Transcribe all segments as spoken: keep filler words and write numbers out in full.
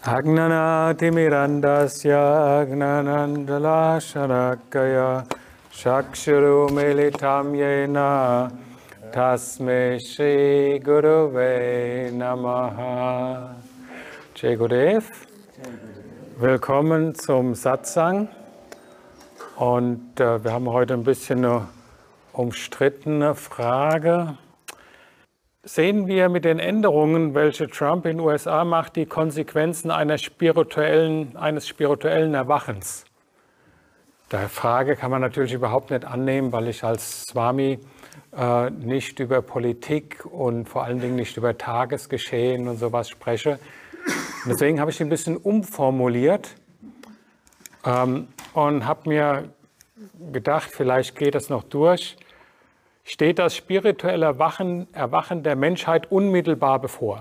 Agnanatimirandasya agnanandala sharakaya Shakshuru militam yena tasme Shri Guruve namaha. Jai Gurudev. Willkommen zum Satsang. Und äh, wir haben heute ein bisschen eine umstrittene Frage. Sehen wir mit den Änderungen, welche Trump in den U S A macht, die Konsequenzen einer spirituellen, eines spirituellen Erwachens? Die Frage kann man natürlich überhaupt nicht annehmen, weil ich als Swami äh, nicht über Politik und vor allen Dingen nicht über Tagesgeschehen und sowas spreche. Und deswegen habe ich ein bisschen umformuliert ähm, und habe mir gedacht, vielleicht geht das noch durch. Steht das spirituelle Erwachen, Erwachen der Menschheit unmittelbar bevor?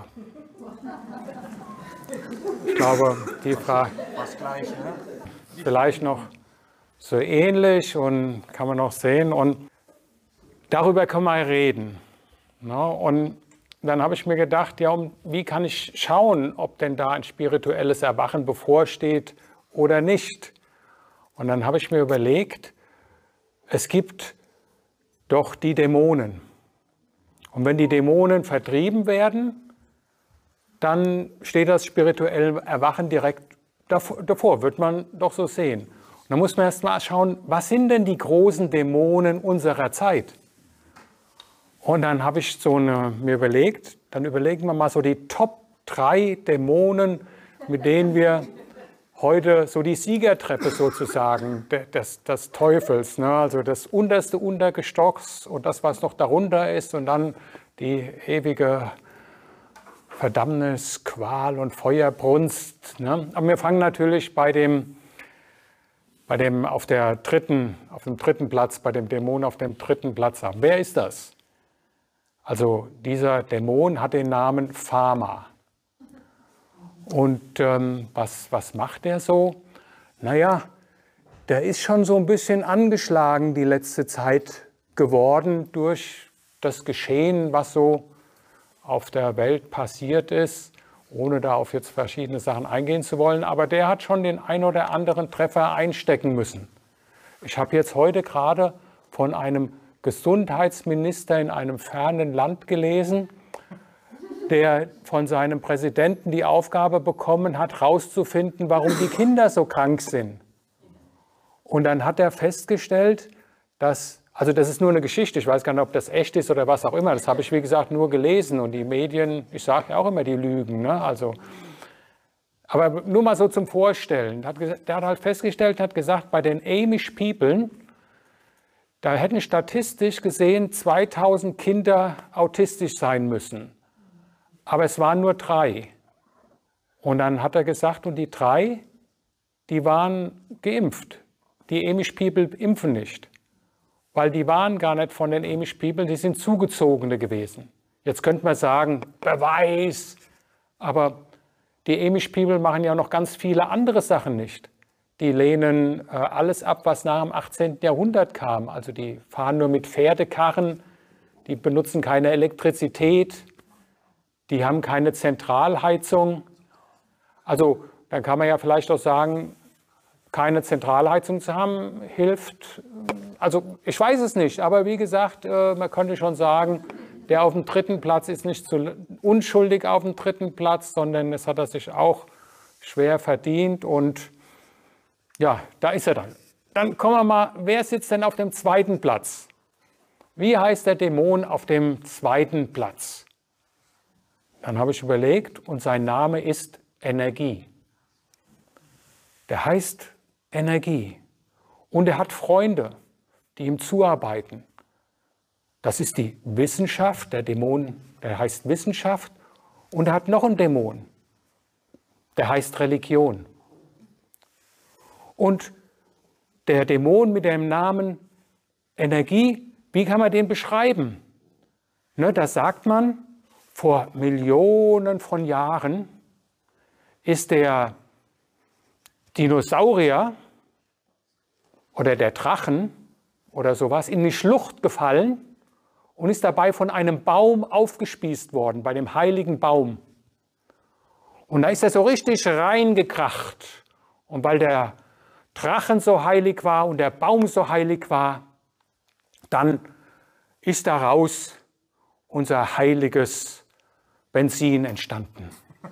Ich glaube, die Frage ist vielleicht noch so ähnlich und kann man noch sehen. Und darüber können wir reden. Und dann habe ich mir gedacht, ja, wie kann ich schauen, ob denn da ein spirituelles Erwachen bevorsteht oder nicht? Und dann habe ich mir überlegt, es gibt doch die Dämonen. Und wenn die Dämonen vertrieben werden, dann steht das spirituelle Erwachen direkt davor, wird man doch so sehen. Und dann muss man erst mal schauen, was sind denn die großen Dämonen unserer Zeit? Und dann habe ich so eine, mir überlegt, dann überlegen wir mal so die Top drei Dämonen, mit denen wir heute so die Siegertreppe sozusagen des, des Teufels, ne? Also das unterste Untergestocks und das, was noch darunter ist und dann die ewige Verdammnis, Qual und Feuerbrunst. Ne? Aber wir fangen natürlich bei dem, bei dem, auf, der dritten, auf dem dritten Platz, bei dem Dämon auf dem dritten Platz an. Wer ist das? Also dieser Dämon hat den Namen Pharma. Und ähm, was, was macht der so? Naja, der ist schon so ein bisschen angeschlagen die letzte Zeit geworden durch das Geschehen, was so auf der Welt passiert ist, ohne da auf jetzt verschiedene Sachen eingehen zu wollen. Aber der hat schon den ein oder anderen Treffer einstecken müssen. Ich habe jetzt heute gerade von einem Gesundheitsminister in einem fernen Land gelesen, der von seinem Präsidenten die Aufgabe bekommen hat, herauszufinden, warum die Kinder so krank sind. Und dann hat er festgestellt, dass, also das ist nur eine Geschichte, ich weiß gar nicht, ob das echt ist oder was auch immer, das habe ich wie gesagt nur gelesen und die Medien, ich sage ja auch immer, die lügen. Ne? Also, aber nur mal so zum Vorstellen, der hat, der hat halt festgestellt, hat gesagt, bei den Amish People, da hätten statistisch gesehen zweitausend Kinder autistisch sein müssen. Aber es waren nur drei. Und dann hat er gesagt, und die drei, die waren geimpft. Die Amish People impfen nicht. Weil die waren gar nicht von den Amish People, die sind Zugezogene gewesen. Jetzt könnte man sagen, Beweis. Aber die Amish People machen ja noch ganz viele andere Sachen nicht. Die lehnen äh, alles ab, was nach dem achtzehnten Jahrhundert kam. Also die fahren nur mit Pferdekarren, die benutzen keine Elektrizität. Die haben keine Zentralheizung. Also dann kann man ja vielleicht auch sagen, keine Zentralheizung zu haben, hilft. Also ich weiß es nicht, aber wie gesagt, man könnte schon sagen, der auf dem dritten Platz ist nicht so unschuldig auf dem dritten Platz, sondern es hat er sich auch schwer verdient. Und ja, da ist er dann. Dann kommen wir mal, wer sitzt denn auf dem zweiten Platz? Wie heißt der Dämon auf dem zweiten Platz? Dann habe ich überlegt, und sein Name ist Energie. Der heißt Energie. Und er hat Freunde, die ihm zuarbeiten. Das ist die Wissenschaft, der Dämon, der heißt Wissenschaft. Und er hat noch einen Dämon, der heißt Religion. Und der Dämon mit dem Namen Energie, wie kann man den beschreiben? Ne, da sagt man, vor Millionen von Jahren ist der Dinosaurier oder der Drachen oder sowas in die Schlucht gefallen und ist dabei von einem Baum aufgespießt worden, bei dem heiligen Baum. Und da ist er so richtig reingekracht. Und weil der Drachen so heilig war und der Baum so heilig war, dann ist daraus unser heiliges Benzin entstanden.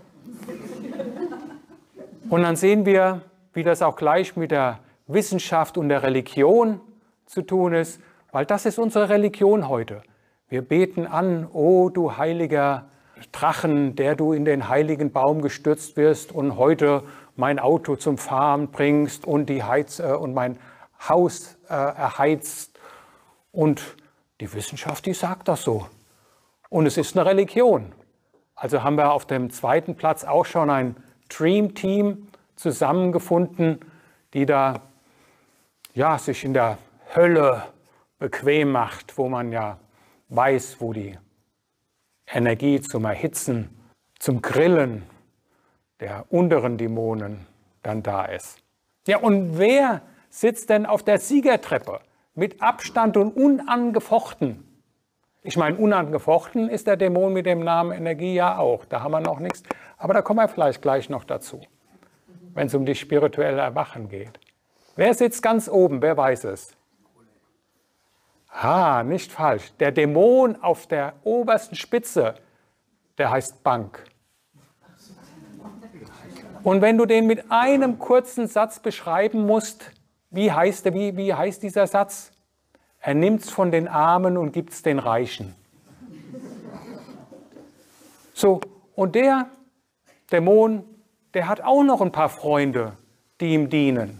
Und dann sehen wir, wie das auch gleich mit der Wissenschaft und der Religion zu tun ist, weil das ist unsere Religion heute. Wir beten an, oh du heiliger Drachen, der du in den heiligen Baum gestürzt wirst und heute mein Auto zum Fahren bringst und, die Heiz, äh, und mein Haus äh, erheizt. Und die Wissenschaft, die sagt das so. Und es ist eine Religion. Also haben wir auf dem zweiten Platz auch schon ein Dream Team zusammengefunden, die da ja, sich in der Hölle bequem macht, wo man ja weiß, wo die Energie zum Erhitzen, zum Grillen der unteren Dämonen dann da ist. Ja, und wer sitzt denn auf der Siegertreppe mit Abstand und unangefochten? Ich meine, unangefochten ist der Dämon mit dem Namen Energie ja auch. Da haben wir noch nichts. Aber da kommen wir vielleicht gleich noch dazu, wenn es um die spirituelle Erwachen geht. Wer sitzt ganz oben? Wer weiß es? Ah, nicht falsch. Der Dämon auf der obersten Spitze, der heißt Bank. Und wenn du den mit einem kurzen Satz beschreiben musst, wie heißt, der, wie, wie heißt dieser Satz? Er nimmt es von den Armen und gibt es den Reichen. So, und der Dämon, der hat auch noch ein paar Freunde, die ihm dienen.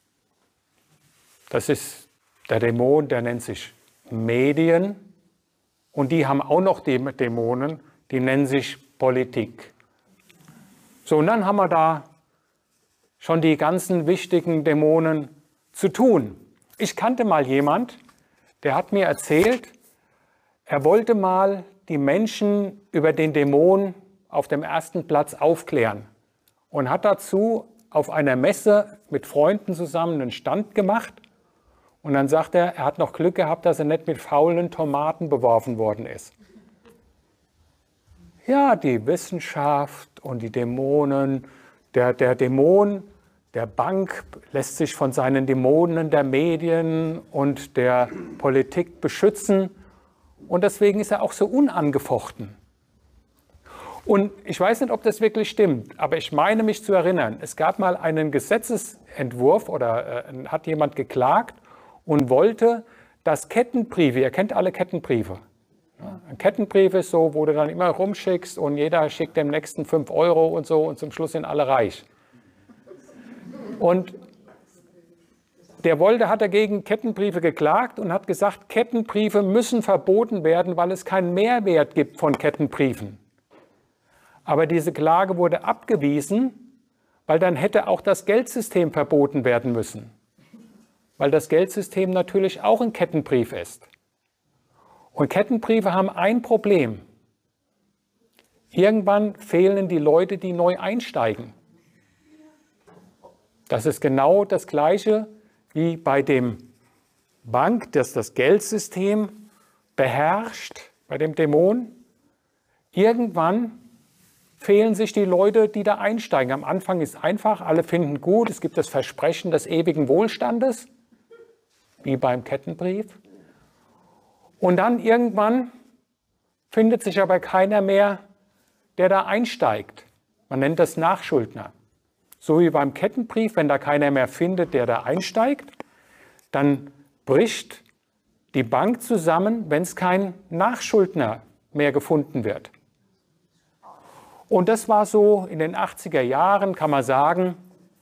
Das ist der Dämon, der nennt sich Medien. Und die haben auch noch die Dämonen, die nennen sich Politik. So, und dann haben wir da schon die ganzen wichtigen Dämonen zu tun. Ich kannte mal jemand, der hat mir erzählt, er wollte mal die Menschen über den Dämon auf dem ersten Platz aufklären und hat dazu auf einer Messe mit Freunden zusammen einen Stand gemacht. Und dann sagt er, er hat noch Glück gehabt, dass er nicht mit faulen Tomaten beworfen worden ist. Ja, die Wissenschaft und die Dämonen, der, der Dämon der Bank lässt sich von seinen Dämonen der Medien und der Politik beschützen. Und deswegen ist er auch so unangefochten. Und ich weiß nicht, ob das wirklich stimmt, aber ich meine mich zu erinnern, es gab mal einen Gesetzesentwurf oder äh, hat jemand geklagt und wollte, dass Kettenbriefe, ihr kennt alle Kettenbriefe. Ja, ein Kettenbrief ist so, wo du dann immer rumschickst und jeder schickt dem nächsten fünf Euro und so und zum Schluss sind alle reich. Und der wollte, hat dagegen Kettenbriefe geklagt und hat gesagt, Kettenbriefe müssen verboten werden, weil es keinen Mehrwert gibt von Kettenbriefen. Aber diese Klage wurde abgewiesen, weil dann hätte auch das Geldsystem verboten werden müssen. Weil das Geldsystem natürlich auch ein Kettenbrief ist. Und Kettenbriefe haben ein Problem. Irgendwann fehlen die Leute, die neu einsteigen. Das ist genau das Gleiche wie bei dem Bank, das das Geldsystem beherrscht, bei dem Dämon. Irgendwann fehlen sich die Leute, die da einsteigen. Am Anfang ist einfach, alle finden gut, es gibt das Versprechen des ewigen Wohlstandes, wie beim Kettenbrief. Und dann irgendwann findet sich aber keiner mehr, der da einsteigt. Man nennt das Nachschuldner. So wie beim Kettenbrief, wenn da keiner mehr findet, der da einsteigt, dann bricht die Bank zusammen, wenn es kein Nachschuldner mehr gefunden wird. Und das war so in den achtziger Jahren, kann man sagen,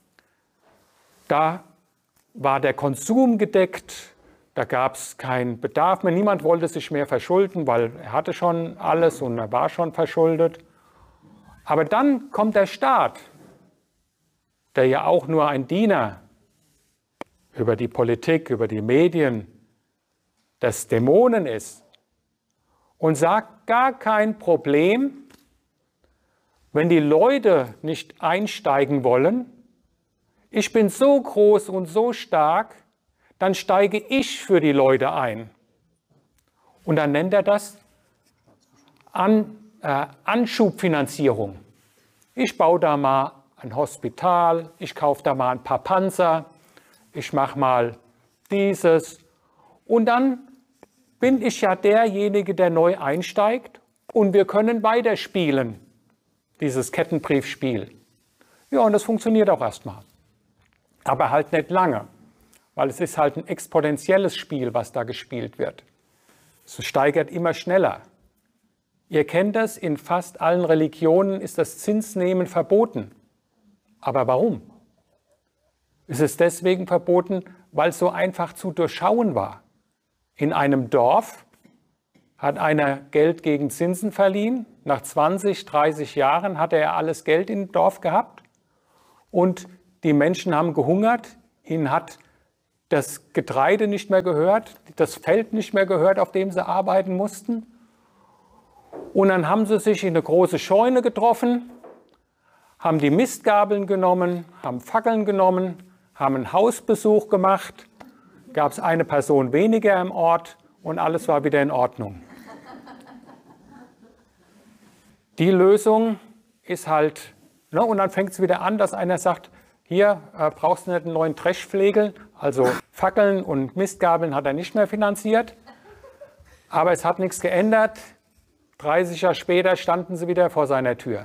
da war der Konsum gedeckt, da gab es keinen Bedarf mehr, niemand wollte sich mehr verschulden, weil er hatte schon alles und er war schon verschuldet. Aber dann kommt der Staat, der ja auch nur ein Diener über die Politik, über die Medien des Dämonen ist und sagt, gar kein Problem, wenn die Leute nicht einsteigen wollen, ich bin so groß und so stark, dann steige ich für die Leute ein. Und dann nennt er das An, äh, Anschubfinanzierung. Ich baue da mal ein Hospital, ich kaufe da mal ein paar Panzer, ich mache mal dieses. Und dann bin ich ja derjenige, der neu einsteigt und wir können weiterspielen, dieses Kettenbriefspiel. Ja, und das funktioniert auch erstmal. Aber halt nicht lange, weil es ist halt ein exponentielles Spiel, was da gespielt wird. Es steigert immer schneller. Ihr kennt das, in fast allen Religionen ist das Zinsnehmen verboten. Aber warum? Ist es deswegen verboten, weil es so einfach zu durchschauen war? In einem Dorf hat einer Geld gegen Zinsen verliehen. Nach zwanzig, dreißig Jahren hatte er alles Geld im Dorf gehabt. Und die Menschen haben gehungert. Ihnen hat das Getreide nicht mehr gehört, das Feld nicht mehr gehört, auf dem sie arbeiten mussten. Und dann haben sie sich in eine große Scheune getroffen, haben die Mistgabeln genommen, haben Fackeln genommen, haben einen Hausbesuch gemacht, gab es eine Person weniger im Ort und alles war wieder in Ordnung. Die Lösung ist halt, ne, und dann fängt es wieder an, dass einer sagt, hier äh, brauchst du nicht einen neuen Dreschflegel, also Fackeln und Mistgabeln hat er nicht mehr finanziert, aber es hat nichts geändert. dreißig Jahre später standen sie wieder vor seiner Tür.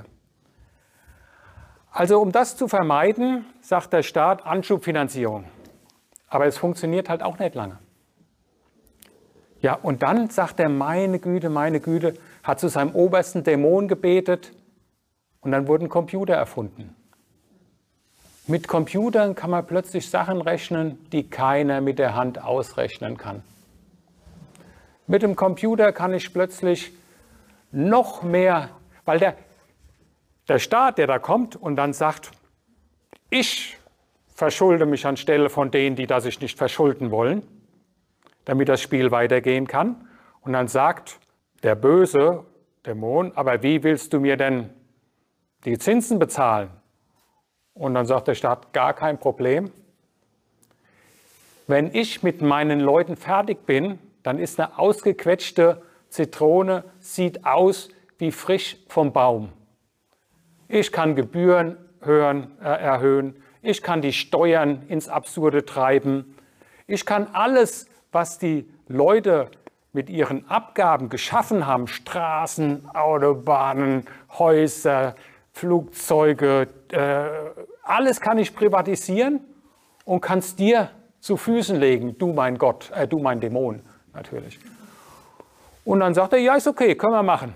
Also um das zu vermeiden, sagt der Staat Anschubfinanzierung. Aber es funktioniert halt auch nicht lange. Ja, und dann sagt er, meine Güte, meine Güte, hat zu seinem obersten Dämon gebetet und dann wurden Computer erfunden. Mit Computern kann man plötzlich Sachen rechnen, die keiner mit der Hand ausrechnen kann. Mit dem Computer kann ich plötzlich noch mehr, weil der, der Staat, der da kommt und dann sagt, ich verschulde mich anstelle von denen, die das sich nicht verschulden wollen, damit das Spiel weitergehen kann. Und dann sagt der böse Dämon, aber wie willst du mir denn die Zinsen bezahlen? Und dann sagt der Staat, gar kein Problem. Wenn ich mit meinen Leuten fertig bin, dann ist eine ausgequetschte Zitrone, sieht aus wie frisch vom Baum. Ich kann Gebühren hören, äh, erhöhen, ich kann die Steuern ins Absurde treiben, ich kann alles, was die Leute mit ihren Abgaben geschaffen haben, Straßen, Autobahnen, Häuser, Flugzeuge, äh, alles kann ich privatisieren und kann es dir zu Füßen legen, du mein Gott, äh, du mein Dämon natürlich. Und dann sagt er, ja, ist okay, können wir machen.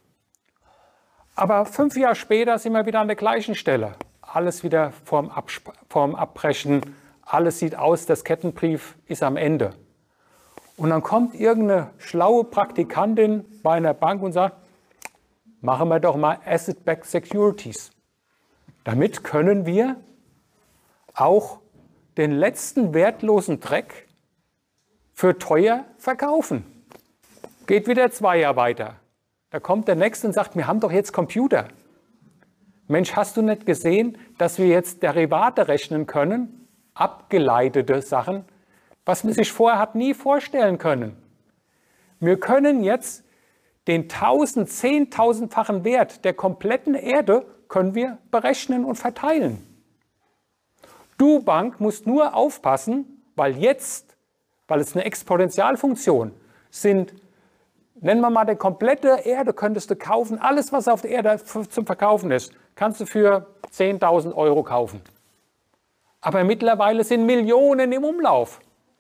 Aber fünf Jahre später sind wir wieder an der gleichen Stelle. Alles wieder vorm, Absp vorm Abbrechen, alles sieht aus, das Kettenbrief ist am Ende. Und dann kommt irgendeine schlaue Praktikantin bei einer Bank und sagt, machen wir doch mal Asset-Backed Securities. Damit können wir auch den letzten wertlosen Dreck für teuer verkaufen. Geht wieder zwei Jahre weiter. Da kommt der Nächste und sagt, wir haben doch jetzt Computer. Mensch, hast du nicht gesehen, dass wir jetzt Derivate rechnen können? Abgeleitete Sachen, was man sich vorher hat nie vorstellen können. Wir können jetzt den tausend, zehntausendfachen Wert der kompletten Erde können wir berechnen und verteilen. Du Bank musst nur aufpassen, weil jetzt, weil es eine Exponentialfunktion sind, nennen wir mal die komplette Erde, könntest du kaufen, alles was auf der Erde zum Verkaufen ist, kannst du für zehntausend Euro kaufen. Aber mittlerweile sind Millionen im Umlauf.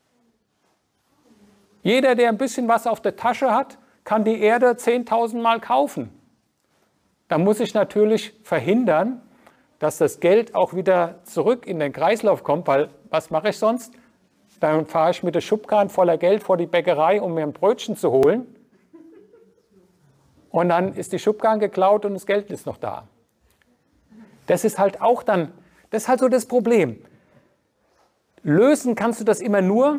Jeder, der ein bisschen was auf der Tasche hat, kann die Erde zehntausend Mal kaufen. Da muss ich natürlich verhindern, dass das Geld auch wieder zurück in den Kreislauf kommt, weil was mache ich sonst? Dann fahre ich mit der Schubkarre voller Geld vor die Bäckerei, um mir ein Brötchen zu holen. Und dann ist die Schubkarre geklaut und das Geld ist noch da. Das ist halt auch dann, das ist halt so das Problem. Lösen kannst du das immer nur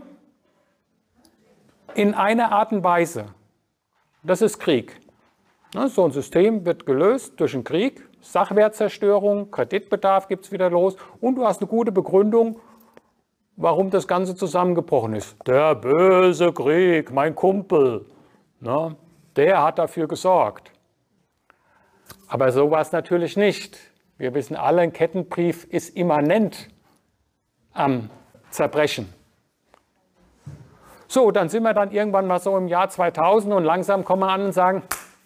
in einer Art und Weise. Das ist Krieg. So ein System wird gelöst durch einen Krieg, Sachwertzerstörung, Kreditbedarf gibt es wieder los und du hast eine gute Begründung, warum das Ganze zusammengebrochen ist. Der böse Krieg, mein Kumpel, der hat dafür gesorgt. Aber so war es natürlich nicht. Wir wissen alle, ein Kettenbrief ist immanent am Zerbrechen. So, dann sind wir dann irgendwann mal so im Jahr zweitausend und langsam kommen wir an und sagen,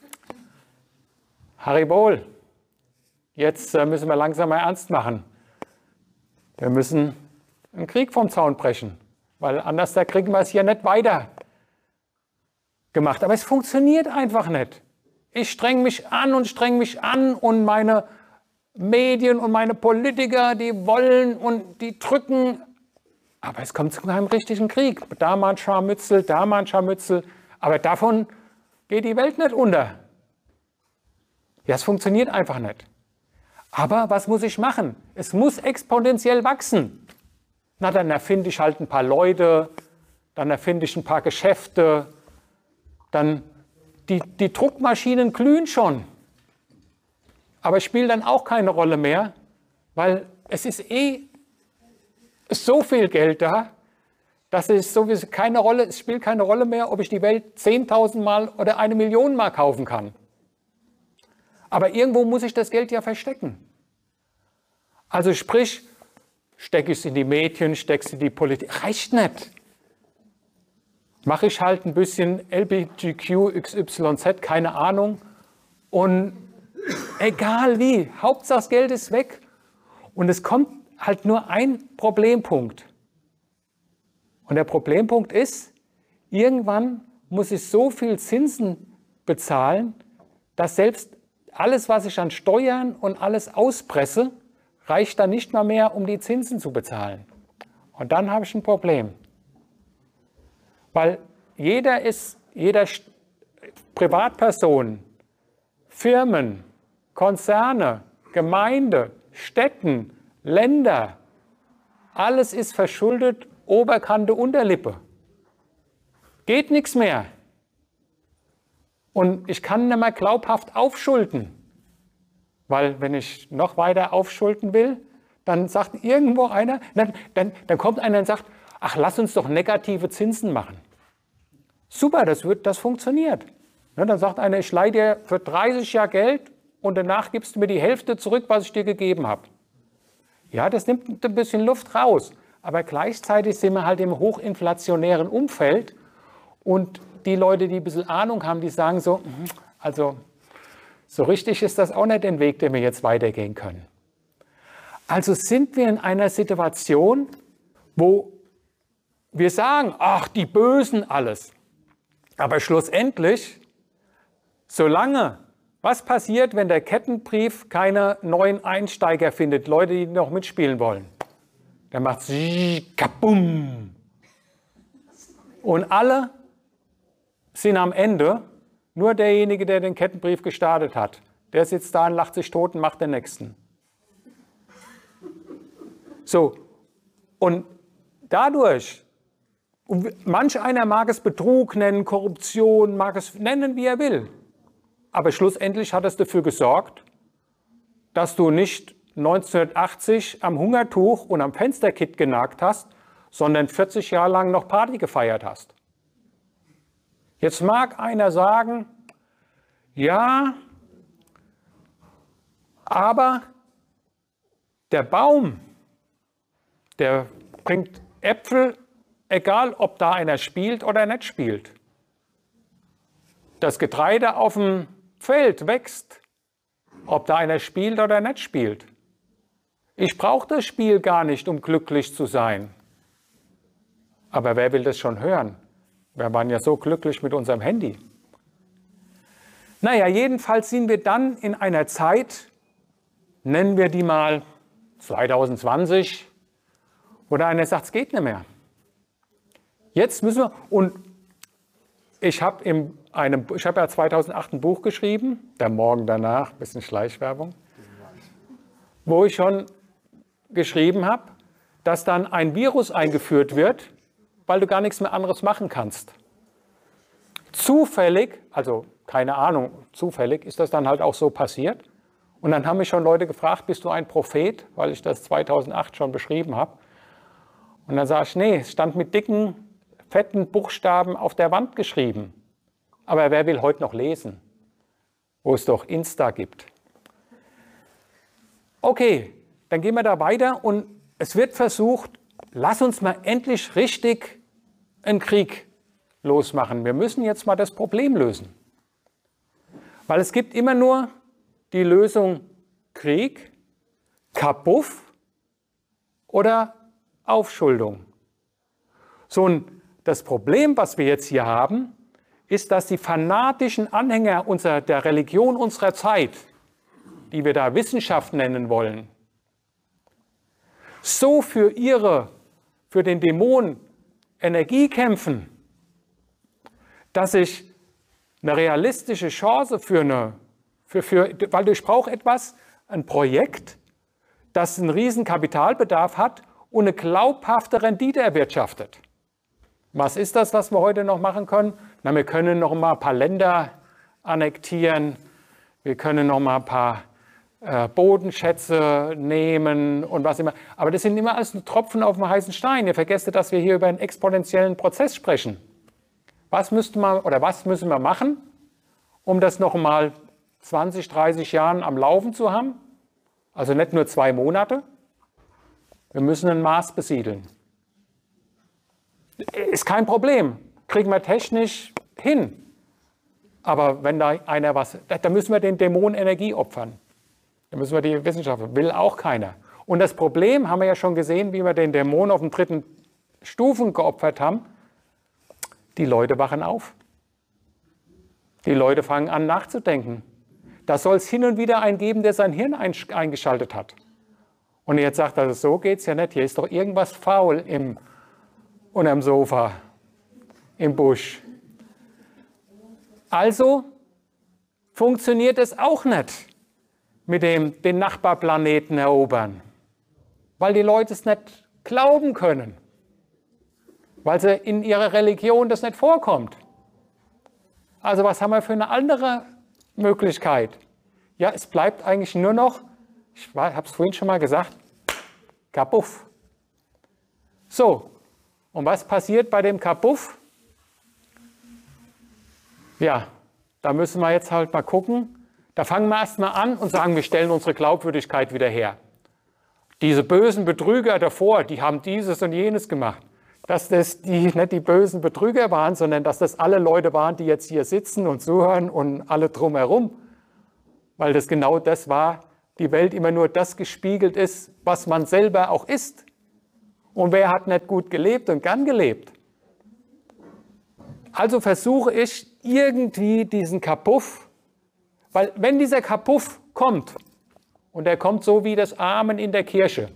Haribol, jetzt müssen wir langsam mal ernst machen. Wir müssen einen Krieg vom Zaun brechen, weil anders da kriegen wir es hier nicht weiter gemacht. Aber es funktioniert einfach nicht. Ich streng mich an und streng mich an und meine Medien und meine Politiker, die wollen und die drücken. Aber es kommt zu keinem richtigen Krieg. Da mal ein Scharmützel, da mal ein Scharmützel. Aber davon geht die Welt nicht unter. Ja, es funktioniert einfach nicht. Aber was muss ich machen? Es muss exponentiell wachsen. Na, dann erfinde ich halt ein paar Leute, dann erfinde ich ein paar Geschäfte, dann die, die Druckmaschinen glühen schon. Aber es spielt dann auch keine Rolle mehr, weil es ist eh so viel Geld da, dass es sowieso keine Rolle, es spielt keine Rolle mehr, ob ich die Welt zehntausend Mal oder eine Million Mal kaufen kann. Aber irgendwo muss ich das Geld ja verstecken. Also sprich, stecke ich es in die Medien, stecke es in die Politik, reicht nicht. Mache ich halt ein bisschen L G B T Q X Y Z, keine Ahnung. Und egal wie, Hauptsache das Geld ist weg. Und es kommt halt nur ein Problempunkt. Und der Problempunkt ist, irgendwann muss ich so viel Zinsen bezahlen, dass selbst alles, was ich an Steuern und alles auspresse, reicht dann nicht mal mehr, um die Zinsen zu bezahlen. Und dann habe ich ein Problem. Weil jeder ist, jeder Privatperson, Firmen, Konzerne, Gemeinde, Städten, Länder, alles ist verschuldet, Oberkante, Unterlippe. Geht nichts mehr. Und ich kann nicht mehr glaubhaft aufschulden. Weil wenn ich noch weiter aufschulden will, dann sagt irgendwo einer, dann, dann, dann kommt einer und sagt, ach, lass uns doch negative Zinsen machen. Super, das, wird, das funktioniert. Ne, dann sagt einer, ich leihe dir für dreißig Jahre Geld und danach gibst du mir die Hälfte zurück, was ich dir gegeben habe. Ja, das nimmt ein bisschen Luft raus. Aber gleichzeitig sind wir halt im hochinflationären Umfeld und die Leute, die ein bisschen Ahnung haben, die sagen so, also so richtig ist das auch nicht der Weg, den wir jetzt weitergehen können. Also sind wir in einer Situation, wo wir sagen, ach, die Bösen alles. Aber schlussendlich, solange, was passiert, wenn der Kettenbrief keine neuen Einsteiger findet, Leute, die noch mitspielen wollen? Der macht kabum. Und alle sind am Ende, nur derjenige, der den Kettenbrief gestartet hat, der sitzt da und lacht sich tot und macht den nächsten. So, und dadurch, manch einer mag es Betrug nennen, Korruption, mag es nennen, wie er will. Aber schlussendlich hat es dafür gesorgt, dass du nicht neunzehnhundertachtzig am Hungertuch und am Fensterkit genagt hast, sondern vierzig Jahre lang noch Party gefeiert hast. Jetzt mag einer sagen, ja, aber der Baum, der bringt Äpfel, egal ob da einer spielt oder nicht spielt. Das Getreide auf dem Feld wächst, ob da einer spielt oder nicht spielt. Ich brauche das Spiel gar nicht, um glücklich zu sein. Aber wer will das schon hören? Wir waren ja so glücklich mit unserem Handy. Naja, jedenfalls sind wir dann in einer Zeit, nennen wir die mal zwanzig zwanzig, wo da einer sagt, es geht nicht mehr. Jetzt müssen wir, und ich habe in einem, ich habe ja zweitausendacht ein Buch geschrieben, Der Morgen danach, ein bisschen Schleichwerbung, wo ich schon geschrieben habe, dass dann ein Virus eingeführt wird, weil du gar nichts mehr anderes machen kannst. Zufällig, also keine Ahnung, zufällig ist das dann halt auch so passiert. Und dann haben mich schon Leute gefragt, bist du ein Prophet, weil ich das zweitausendacht schon beschrieben habe. Und dann sage ich, nee, es stand mit dicken, fetten Buchstaben auf der Wand geschrieben. Aber wer will heute noch lesen, wo es doch Insta gibt? Okay, dann gehen wir da weiter und es wird versucht, lass uns mal endlich richtig einen Krieg losmachen. Wir müssen jetzt mal das Problem lösen. Weil es gibt immer nur die Lösung Krieg, Kapuff oder Aufschuldung. So, und das Problem, was wir jetzt hier haben, ist, dass die fanatischen Anhänger unserer, der Religion unserer Zeit, die wir da Wissenschaft nennen wollen, so für ihre, für den Dämon Energie kämpfen, dass ich eine realistische Chance für eine, für, für, weil ich brauche etwas, ein Projekt, das einen riesen Kapitalbedarf hat und eine glaubhafte Rendite erwirtschaftet. Was ist das, was wir heute noch machen können? Na, wir können noch mal ein paar Länder annektieren, wir können noch mal ein paar äh, Bodenschätze nehmen und was immer. Aber das sind immer alles nur Tropfen auf dem heißen Stein. Ihr vergesst, dass wir hier über einen exponentiellen Prozess sprechen. Was müssten wir oder was müssen wir machen, um das noch mal zwanzig, dreißig Jahren am Laufen zu haben? Also nicht nur zwei Monate. Wir müssen ein Mars besiedeln. Ist kein Problem, kriegen wir technisch hin. Aber wenn da einer was, da müssen wir den Dämon Energie opfern. Da müssen wir die Wissenschaft, will auch keiner. Und das Problem haben wir ja schon gesehen, wie wir den Dämon auf den dritten Stufen geopfert haben. Die Leute wachen auf. Die Leute fangen an nachzudenken. Da soll es hin und wieder einen geben, der sein Hirn eingeschaltet hat. Und jetzt sagt er, so geht es ja nicht. Hier ist doch irgendwas faul im unterm Sofa, im Busch. Also funktioniert es auch nicht mit dem den Nachbarplaneten erobern, weil die Leute es nicht glauben können, weil sie in ihrer Religion das nicht vorkommt. Also was haben wir für eine andere Möglichkeit? Ja, es bleibt eigentlich nur noch, ich habe es vorhin schon mal gesagt, Kapuff. So. Und was passiert bei dem Kapuff? Ja, da müssen wir jetzt halt mal gucken. Da fangen wir erst mal an und sagen, wir stellen unsere Glaubwürdigkeit wieder her. Diese bösen Betrüger davor, die haben dieses und jenes gemacht. Dass das die, nicht die bösen Betrüger waren, sondern dass das alle Leute waren, die jetzt hier sitzen und zuhören und alle drumherum. Weil das genau das war, die Welt immer nur das gespiegelt ist, was man selber auch ist. Und wer hat nicht gut gelebt und gern gelebt? Also versuche ich irgendwie diesen Kapuff, weil wenn dieser Kapuff kommt, und er kommt so wie das Amen in der Kirche,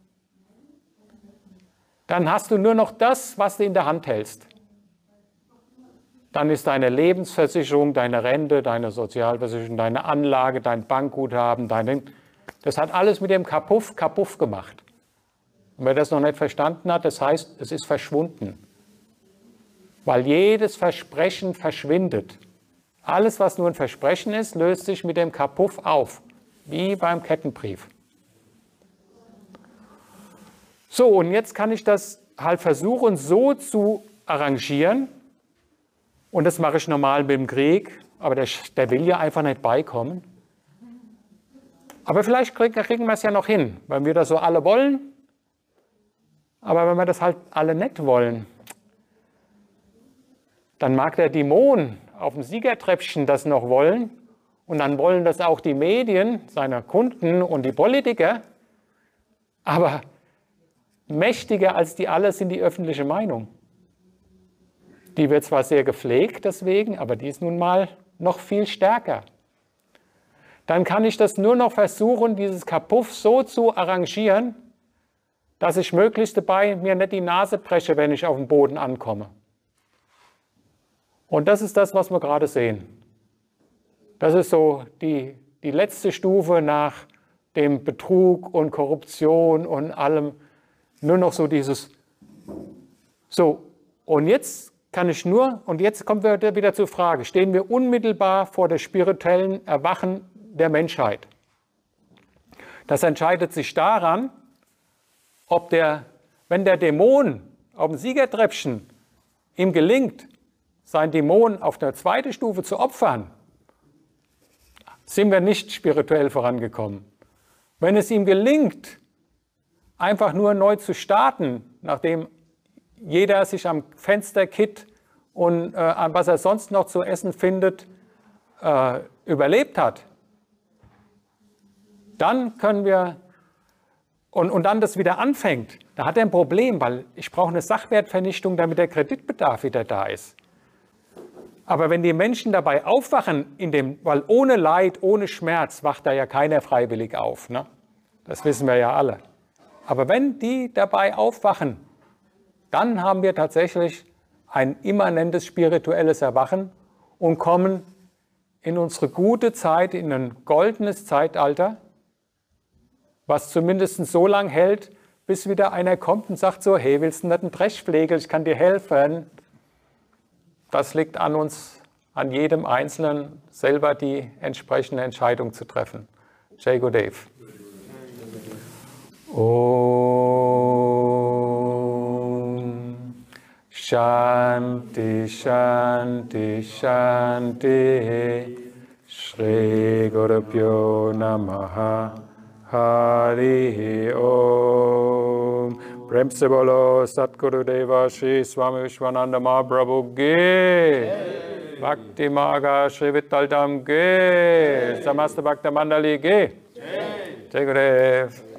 dann hast du nur noch das, was du in der Hand hältst. Dann ist deine Lebensversicherung, deine Rente, deine Sozialversicherung, deine Anlage, dein Bankguthaben, deine, das hat alles mit dem Kapuff Kapuff gemacht. Und wer das noch nicht verstanden hat, das heißt, es ist verschwunden. Weil jedes Versprechen verschwindet. Alles, was nur ein Versprechen ist, löst sich mit dem Kapuff auf. Wie beim Kettenbrief. So, und jetzt kann ich das halt versuchen, so zu arrangieren. Und das mache ich normal mit dem Krieg. Aber der, der will ja einfach nicht beikommen. Aber vielleicht kriegen, kriegen wir es ja noch hin, wenn wir das so alle wollen. Aber wenn wir das halt alle nicht wollen, dann mag der Dämon auf dem Siegertreppchen das noch wollen und dann wollen das auch die Medien, seine Kunden und die Politiker. Aber mächtiger als die alle sind die öffentliche Meinung. Die wird zwar sehr gepflegt deswegen, aber die ist nun mal noch viel stärker. Dann kann ich das nur noch versuchen, dieses Kapuff so zu arrangieren, dass ich möglichst dabei mir nicht die Nase breche, wenn ich auf dem Boden ankomme. Und das ist das, was wir gerade sehen. Das ist so die, die letzte Stufe nach dem Betrug und Korruption und allem. Nur noch so dieses, so, und jetzt kann ich nur, und jetzt kommen wir wieder zur Frage, stehen wir unmittelbar vor der spirituellen Erwachen der Menschheit. Das entscheidet sich daran, ob der, wenn der Dämon auf dem Siegertreppchen ihm gelingt, sein Dämon auf der zweiten Stufe zu opfern, sind wir nicht spirituell vorangekommen. Wenn es ihm gelingt, einfach nur neu zu starten, nachdem jeder sich am Fenster kit und äh, an was er sonst noch zu essen findet, äh, überlebt hat, dann können wir, und, und dann das wieder anfängt, da hat er ein Problem, weil ich brauche eine Sachwertvernichtung, damit der Kreditbedarf wieder da ist. Aber wenn die Menschen dabei aufwachen, in dem, weil ohne Leid, ohne Schmerz wacht da ja keiner freiwillig auf, ne? Das wissen wir ja alle. Aber wenn die dabei aufwachen, dann haben wir tatsächlich ein immanentes spirituelles Erwachen und kommen in unsere gute Zeit, in ein goldenes Zeitalter, was zumindest so lange hält, bis wieder einer kommt und sagt so, hey, willst du nicht einen Brechflegel, ich kann dir helfen. Das liegt an uns, an jedem Einzelnen, selber die entsprechende Entscheidung zu treffen. Jai Gurudev. Om Shanti Shanti Shanti Shri Guru Pyo Namaha Hari Om. Prem se bolo Satguru Deva Shri Swami Vishwananda Mahaprabhu Ki Bhakti Maga Shri Vittal Dham Ki Samasta Bhakta Mandali Ki Jai Gurudev.